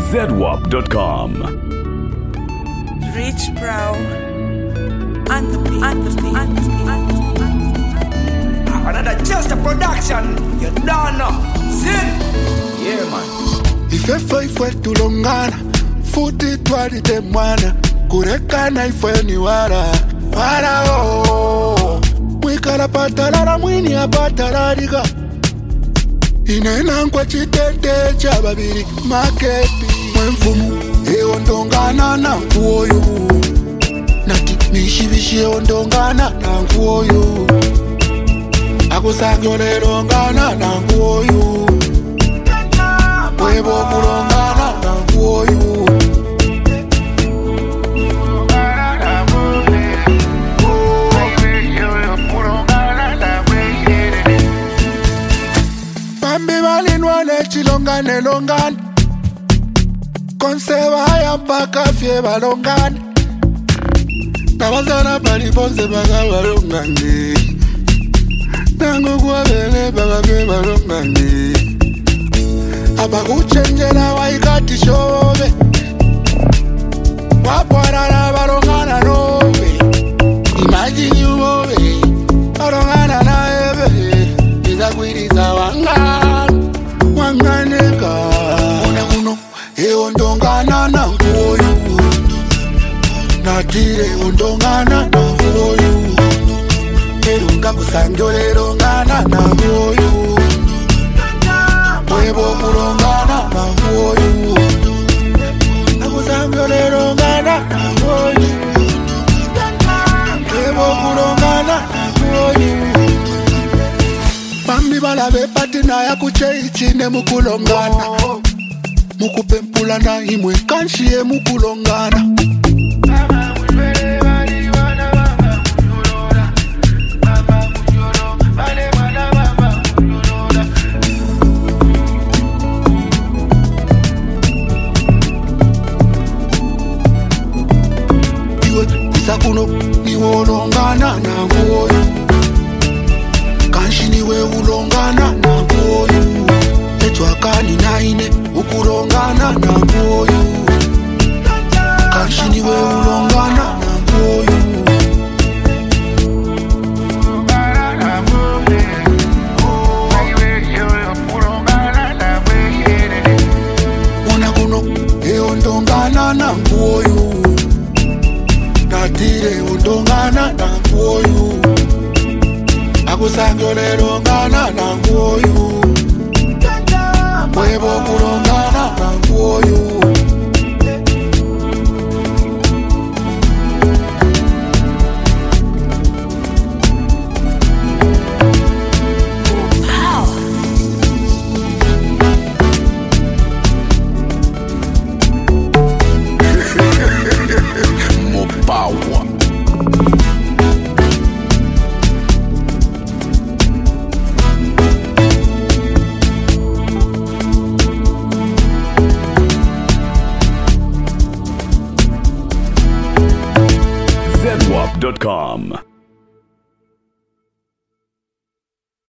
ZWAP.com. Rich Brown and the beat. Another just a production. You don't know. Sin. Yeah, man. Ifefe ifwe tulongana futi twari de mwana kurekana ifwe ni wara mwikala patalala mwini apatalaliga inena nkwa chitete cha babiri makepi mwenfumu eondongana na nkuoyo nati mishibishi eondongana na nkuoyo akusagyolelongana na nkuoyo Webo kulongana na kuoyu Pambi balinwa lechilongane longane Konseba haya mpaka fye balongane Nabazana paliponse baka balongane Nangu kwa bele baka fye balongane Abakuchenjela waikati shobe Wapwarara barongana nobe Imagine you bobe Barongana na ebe Izakwiriza wanganeka Una kuno ondongana na nkoyu Natire ondongana na nkoyu Erunga kusanjole rongana na nkoyu Webo kulongana na nkoyu Nakusanjole rongana na nkoyu Webo kulongana na nkoyu Bambi balabe patina ya kuche ichine mukulongana Mukupempulana imwe kanshie mukulongana Kuno niwe ulongana na nkoyu Kanshi niwe ulongana na nkoyu Etwakani naine ukulongana na nkoyu Kanshi niwe ulongana na nkoyu Ona kuno eondongana na nkoyu Natire undongana na nkoyu Akusangyolelongana na nkoyu Webo kulongana na nkoyu ZWAP.com.